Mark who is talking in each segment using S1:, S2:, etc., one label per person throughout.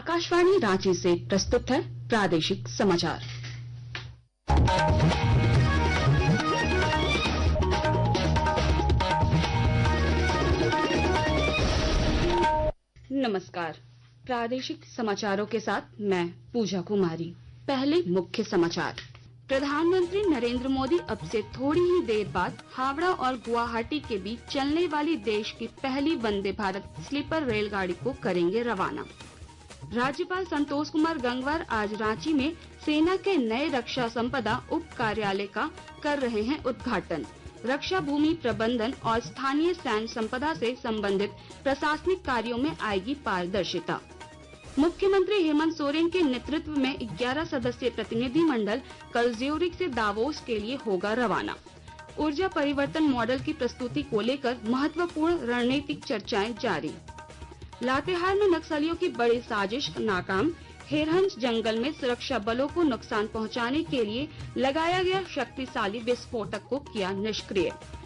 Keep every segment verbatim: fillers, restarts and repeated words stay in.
S1: आकाशवाणी रांची से प्रस्तुत है प्रादेशिक समाचार। नमस्कार, प्रादेशिक समाचारों के साथ मैं पूजा कुमारी। पहले मुख्य समाचार। प्रधानमंत्री नरेंद्र मोदी अब से थोड़ी ही देर बाद हावड़ा और गुवाहाटी के बीच चलने वाली देश की पहली वंदे भारत स्लीपर रेलगाड़ी को करेंगे रवाना। राज्यपाल संतोष कुमार गंगवार आज रांची में सेना के नए रक्षा संपदा उप कार्यालय का कर रहे हैं उद्घाटन। रक्षा भूमि प्रबंधन और स्थानीय सैन्य संपदा से संबंधित प्रशासनिक कार्यों में आएगी पारदर्शिता। मुख्यमंत्री हेमंत सोरेन के नेतृत्व में ग्यारह सदस्यीय प्रतिनिधि मंडल कल ज्यूरिख से दावोस के लिए होगा रवाना। ऊर्जा परिवर्तन मॉडल की प्रस्तुति को लेकर महत्वपूर्ण रणनीतिक चर्चाएं जारी। लातेहार में नक्सलियों की बड़ी साजिश नाकाम। हेरहंज जंगल में सुरक्षा बलों को नुकसान पहुंचाने के लिए लगाया गया शक्तिशाली विस्फोटक को किया निष्क्रिय।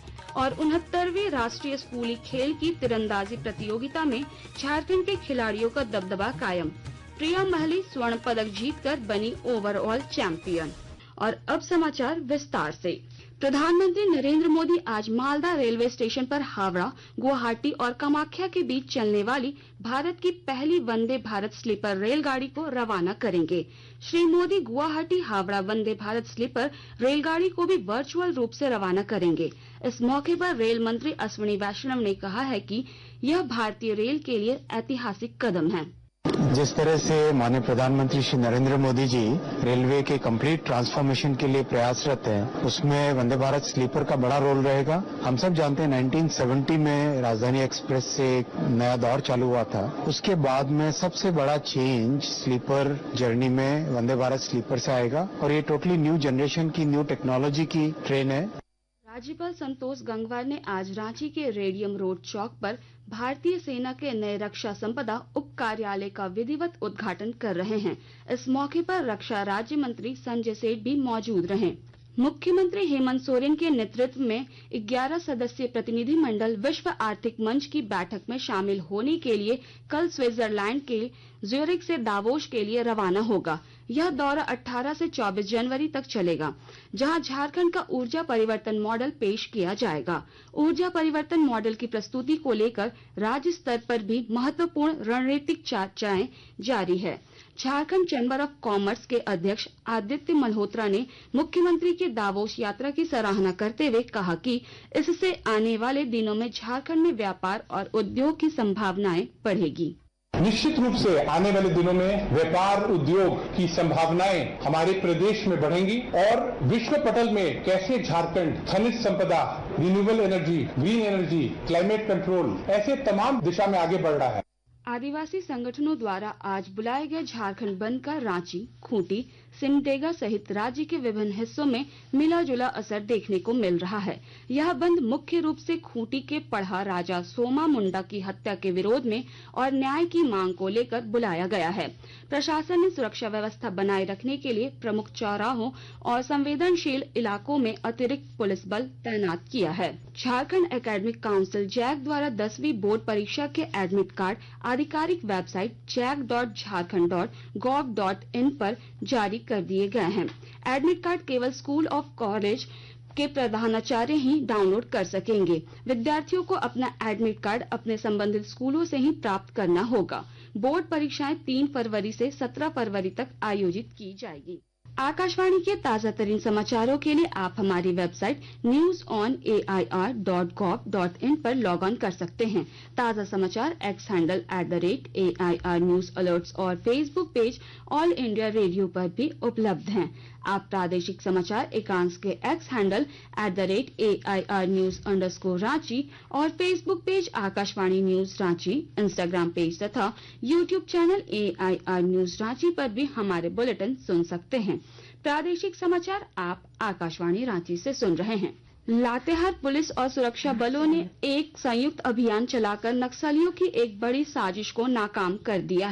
S1: और उनहत्तरवीं राष्ट्रीय स्कूली खेल की तीरंदाजी प्रतियोगिता में झारखंड के खिलाड़ियों का दबदबा कायम। प्रिया महली स्वर्ण पदक जीतकर बनी ओवरऑल चैंपियन। और अब समाचार विस्तार से। प्रधानमंत्री नरेंद्र मोदी आज मालदा रेलवे स्टेशन पर हावड़ा, गुवाहाटी और कामाख्या के बीच चलने वाली भारत की पहली वंदे भारत स्लीपर रेलगाड़ी को रवाना करेंगे। श्री मोदी गुवाहाटी हावड़ा वंदे भारत स्लीपर रेलगाड़ी को भी वर्चुअल रूप से रवाना करेंगे। इस मौके पर रेल मंत्री अश्विनी वैष्णव ने कहा है कि यह भारतीय रेल के लिए ऐतिहासिक कदम है।
S2: जिस तरह से माननीय प्रधानमंत्री श्री नरेंद्र मोदी जी रेलवे के कंप्लीट ट्रांसफॉर्मेशन के लिए प्रयासरत हैं, उसमें वंदे भारत स्लीपर का बड़ा रोल रहेगा। हम सब जानते हैं उन्नीस सौ सत्तर में राजधानी एक्सप्रेस से एक नया दौर चालू हुआ था। उसके बाद में सबसे बड़ा चेंज स्लीपर जर्नी में वंदे भारत स्लीपर से आएगा और ये टोटली न्यू जनरेशन की न्यू टेक्नोलॉजी की ट्रेन है।
S1: राज्यपाल संतोष गंगवार ने आज रांची के रेडियम रोड चौक पर भारतीय सेना के नए रक्षा संपदा उप कार्यालय का विधिवत उद्घाटन कर रहे हैं। इस मौके पर रक्षा राज्य मंत्री संजय सेठ भी मौजूद रहे। मुख्यमंत्री हेमंत सोरेन के नेतृत्व में ग्यारह सदस्यीय प्रतिनिधि मंडल विश्व आर्थिक मंच की बैठक में शामिल होने के लिए कल स्विट्जरलैंड के ज्यूरिख से दावोस के लिए रवाना होगा। यह दौरा अठारह से चौबीस जनवरी तक चलेगा, जहां झारखंड का ऊर्जा परिवर्तन मॉडल पेश किया जाएगा। ऊर्जा परिवर्तन मॉडल की प्रस्तुति को लेकर राज्य स्तर पर भी महत्वपूर्ण रणनीतिक चर्चाएं जारी है। झारखंड चैम्बर ऑफ कॉमर्स के अध्यक्ष आदित्य मल्होत्रा ने मुख्यमंत्री की दावोस यात्रा की सराहना करते हुए कहा कि इससे आने वाले दिनों में झारखंड में व्यापार और उद्योग की संभावनाएं बढ़ेगी।
S3: निश्चित रूप से आने वाले दिनों में व्यापार उद्योग की संभावनाएं हमारे प्रदेश में बढ़ेंगी और विश्व पटल में कैसे झारखंड खनिज संपदा, renewable energy, green energy, climate control ऐसे तमाम दिशा में आगे बढ़ रहा है।
S1: आदिवासी संगठनों द्वारा आज बुलाए गए झारखंड बंद का रांची, खूंटी, सिमडेगा सहित राज्य के विभिन्न हिस्सों में मिला जुला असर देखने को मिल रहा है। यह बंद मुख्य रूप से खूंटी के पढ़ा राजा सोमा मुंडा की हत्या के विरोध में और न्याय की मांग को लेकर बुलाया गया है। प्रशासन ने सुरक्षा व्यवस्था बनाए रखने के लिए प्रमुख चौराहों और संवेदनशील इलाकों में अतिरिक्त पुलिस बल तैनात किया है। झारखंड एकेडमिक काउंसिल जैक द्वारा दसवीं बोर्ड परीक्षा के एडमिट कार्ड आधिकारिक website jac dot Jharkhand dot gov dot in पर जारी कर दिए गए हैं। एडमिट कार्ड केवल स्कूल ऑफ कॉलेज के प्रधानाचार्य ही डाउनलोड कर सकेंगे। विद्यार्थियों को अपना एडमिट कार्ड अपने संबंधित स्कूलों से ही प्राप्त करना होगा। बोर्ड परीक्षाएं तीन फरवरी से सत्रह फरवरी तक आयोजित की जाएगी। आकाशवाणी के ताजा तरीन समाचारों के लिए आप हमारी website news on A I R dot gov dot in पर लॉग ऑन कर सकते हैं। ताजा समाचार X handle at the rate A I R news alerts और Facebook page all India radio पर भी उपलब्ध हैं। आप प्रादेशिक समाचार एकांश के X handle at the rate A I R news underscore Ranchi और Facebook page Akashvani news Ranchi, Instagram page तथा YouTube channel A I R news Ranchi पर भी हमारे बुलेटिन सुन सकते हैं। प्रादेशिक समाचार आप आकाशवाणी रांची से सुन रहे हैं। लातेहार पुलिस और सुरक्षा बलों ने एक संयुक्त अभियान चलाकर नक्सलियों की एक बड़ी साजिश को नाकाम कर दिया है।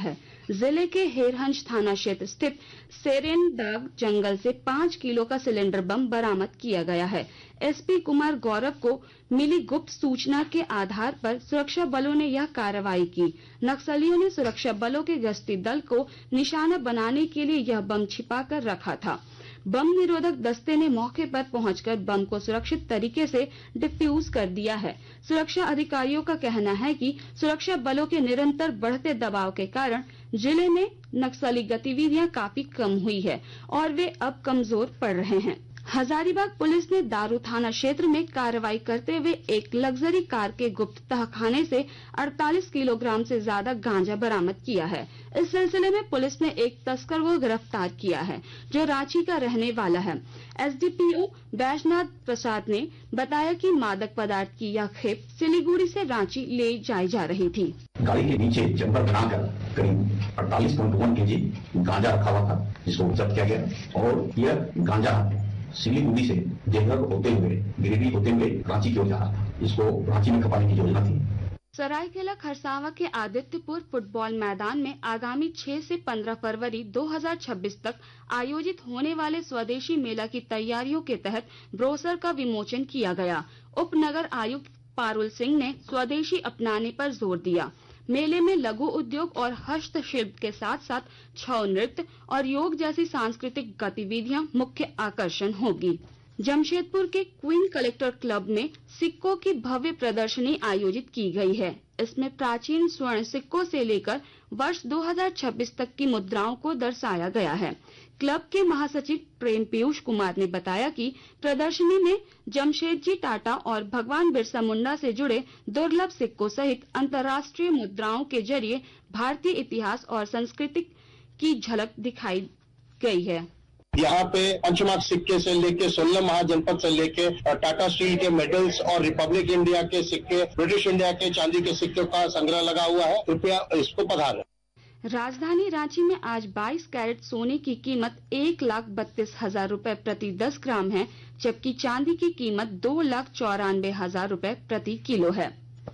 S1: जिले के हेरहंज थाना क्षेत्र स्थित सेरेन दाग जंगल से पाँच किलो का सिलेंडर बम बरामद किया गया है। एसपी कुमार गौरव को मिली गुप्त सूचना के आधार पर सुरक्षा बलों ने यह कार्रवाई की। नक्सलियों ने सुरक्षा बलों के गश्ती दल को निशाना बनाने के लिए यह बम छिपाकर रखा था। बम निरोधक दस्ते ने मौके पर पहुंचकर बम को सुरक्षित तरीके से डिफ्यूज कर दिया है। सुरक्षा अधिकारियों का कहना है कि सुरक्षा बलों के निरंतर बढ़ते दबाव के कारण जिले में नक्सली गतिविधियां काफी कम हुई है और वे अब कमजोर पड़ रहे हैं। हजारीबाग पुलिस ने दारू थाना क्षेत्र में कार्रवाई करते हुए एक लग्जरी कार के गुप्त तहखाने से अड़तालीस किलोग्राम से ज्यादा गांजा बरामद किया है। इस सिलसिले में पुलिस ने एक तस्कर को गिरफ्तार किया है जो रांची का रहने वाला है। एसडीपीओ बैजनाथ प्रसाद ने बताया कि मादक पदार्थ की यह खेप सिलीगुड़ी से रांची ले जाई जा रही थी।
S4: गाड़ी के नीचे चैम्बर बनाकर करीब अड़तालीस पॉइंट वन के जी गांजा रखा हुआ था, जिसको जब्त किया गया और यह गांजा सिलीगुड़ी से देवघर होते हुए गिरिडीह होते हुए रांची की ओर जा रहा था। इसको रांची में खपाने की योजना थी।
S1: सरायकेला खरसावां के आदित्यपुर फुटबॉल मैदान में आगामी छह से पंद्रह फरवरी दो हज़ार छब्बीस तक आयोजित होने वाले स्वदेशी मेला की तैयारियों के तहत ब्रोशर का विमोचन किया गया। उप नगर आयुक्त पारुल सिंह ने स्वदेशी अपनाने पर जोर दिया। मेले में लघु उद्योग और हस्तशिल्प के साथ साथ छऊ नृत्य और योग जैसी सांस्कृतिक गतिविधियां मुख्य आकर्षण होगी। जमशेदपुर के क्वीन कलेक्टर क्लब में सिक्कों की भव्य प्रदर्शनी आयोजित की गई है। इसमें प्राचीन स्वर्ण सिक्कों से लेकर वर्ष दो हज़ार छब्बीस तक की मुद्राओं को दर्शाया गया है। क्लब के महासचिव प्रेम पीयूष कुमार ने बताया कि प्रदर्शनी में जमशेदजी टाटा और भगवान बिरसा मुंडा से जुड़े दुर्लभ सिक्कों सहित अंतर्राष्ट्रीय मुद्राओं के जरिए भारतीय इतिहास और संस्कृति की झलक दिखाई गई है।
S5: यहाँ पे पंचमार्क सिक्के से लेके सोलह महाजनपद से लेके टाटा स्टील के मेडल्स और रिपब्लिक इंडिया के सिक्के, ब्रिटिश इंडिया के चांदी के सिक्कों का संग्रह लगा हुआ है। कृपया इसको पधारें।
S1: राजधानी रांची में आज बाईस कैरेट सोने की कीमत एक लाख बत्तीस हजार रूपए प्रति दस ग्राम है, जबकि चांदी की कीमत दो लाख चौरानवे हजार रूपए प्रति किलो है।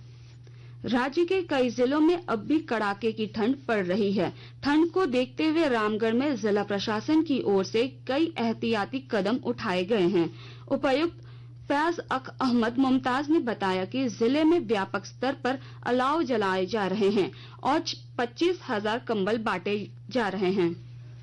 S1: राज्य के कई जिलों में अब भी कड़ाके की ठंड पड़ रही है। ठंड को देखते हुए रामगढ़ में जिला प्रशासन की ओर से कई एहतियाती कदम उठाए गए हैं। उपायुक्त फैज अक अहमद मुमताज ने बताया कि जिले में व्यापक स्तर पर अलाव जलाए जा रहे हैं और पच्चीस हजार कंबल बांटे जा रहे हैं।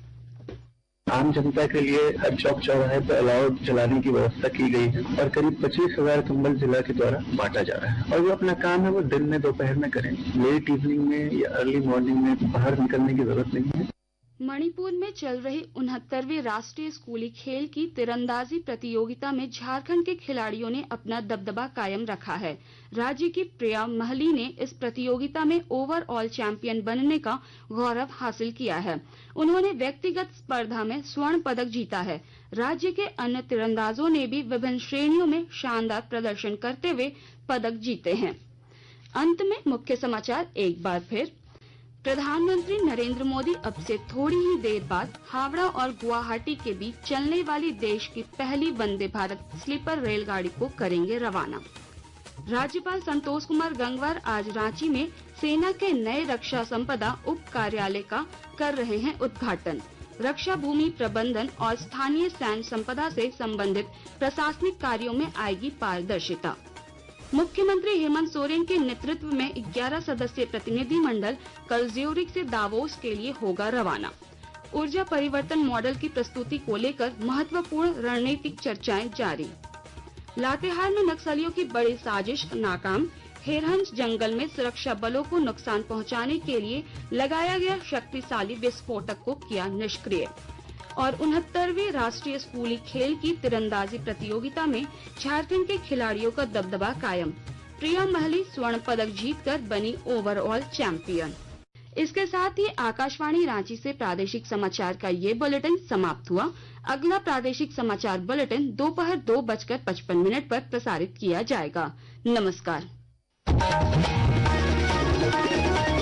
S6: आम जनता के लिए हर चौक चौराहे पर अलाव जलाने की व्यवस्था की गई है और करीब पच्चीस हजार कंबल जिला के द्वारा बांटा जा रहा है और जो अपना काम है वो दिन में दोपहर में करें। लेट इवनिंग में या अर्ली मॉर्निंग में बाहर निकलने की जरूरत नहीं है।
S1: मणिपुर में चल रही उनहत्तरवीं राष्ट्रीय स्कूली खेल की तीरंदाजी प्रतियोगिता में झारखंड के खिलाड़ियों ने अपना दबदबा कायम रखा है। राज्य की प्रिया महली ने इस प्रतियोगिता में ओवरऑल चैंपियन बनने का गौरव हासिल किया है। उन्होंने व्यक्तिगत स्पर्धा में स्वर्ण पदक जीता है। राज्य के अन्य तीरंदाजों ने भी विभिन्न श्रेणियों में शानदार प्रदर्शन करते हुए पदक जीते हैं। अंत में मुख्य समाचार एक बार फिर। प्रधानमंत्री नरेंद्र मोदी अब से थोड़ी ही देर बाद हावड़ा और गुवाहाटी के बीच चलने वाली देश की पहली वंदे भारत स्लीपर रेलगाड़ी को करेंगे रवाना। राज्यपाल संतोष कुमार गंगवार आज रांची में सेना के नए रक्षा संपदा उप कार्यालय का कर रहे हैं उद्घाटन। रक्षा भूमि प्रबंधन और स्थानीय सैन्य संपदा से संबंधित प्रशासनिक कार्यों में आएगी पारदर्शिता। मुख्यमंत्री हेमंत सोरेन के नेतृत्व में ग्यारह सदस्यीय प्रतिनिधि मंडल कल ज्यूरिख से दावोस के लिए होगा रवाना। ऊर्जा परिवर्तन मॉडल की प्रस्तुति को लेकर महत्वपूर्ण रणनीतिक चर्चाएं जारी। लातेहार में नक्सलियों की बड़ी साजिश नाकाम। हेरहंज जंगल में सुरक्षा बलों को नुकसान पहुंचाने के लिए लगाया गया शक्तिशाली विस्फोटक को किया निष्क्रिय। और उनहत्तरवीं राष्ट्रीय स्कूली खेल की तीरंदाजी प्रतियोगिता में झारखंड के खिलाड़ियों का दबदबा कायम। प्रिया महली स्वर्ण पदक जीतकर बनी ओवरऑल चैंपियन। इसके साथ ही आकाशवाणी रांची से प्रादेशिक समाचार का ये बुलेटिन समाप्त हुआ। अगला प्रादेशिक समाचार बुलेटिन दोपहर दो बजकर पचपन मिनट पर प्रसारित किया जाएगा। नमस्कार।